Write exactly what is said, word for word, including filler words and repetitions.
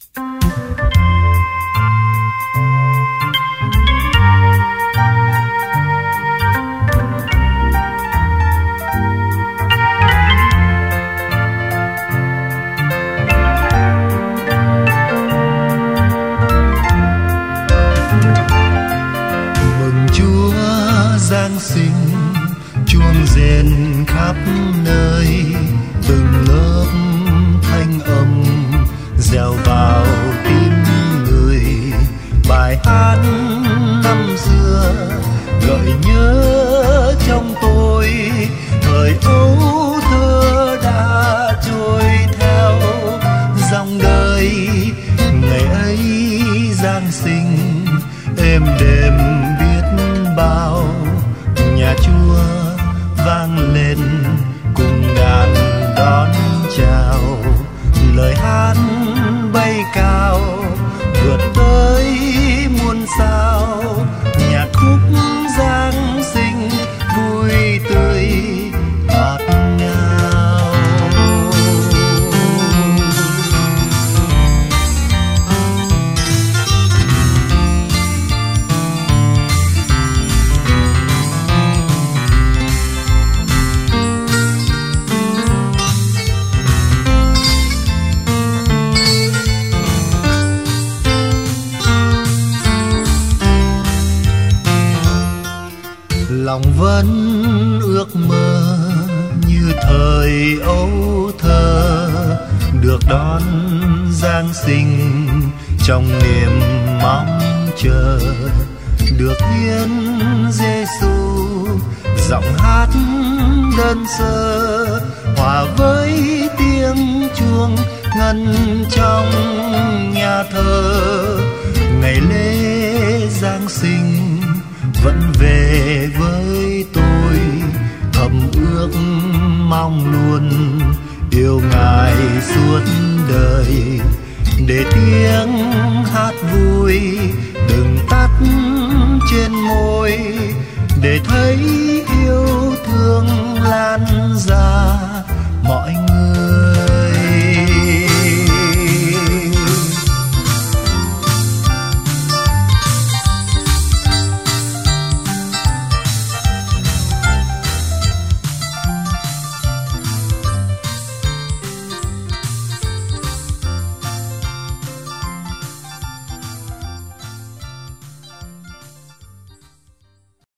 Giáng sinh chuông rền khắp nơi, từng lớp thanh âm reo vào tim người. Bài hát năm xưa gợi nhớ trong tôi, thời ấu thơ đã trôi theo dòng đời. Ngày ấy Giáng sinh êm đềm biết bao, nhà chùa vang lên cùng đàn đón chào. Lời hát bay cao vượt tới muôn sao, nhạc khúc Giáng sinh vui tươi ngọt ngào. Lòng vẫn ước mơ như thời ấu thơ, được đón Giáng sinh trong niềm mong chờ. Được hiến Giêsu giọng hát đơn sơ, hòa với tiếng chuông ngân trong nhà thờ. Ngày lễ Giáng sinh vẫn về với tôi, thầm ước mong luôn yêu Ngài suốt đời. Để tiếng hát vui đừng tắt trên môi, để thấy yêu thương lan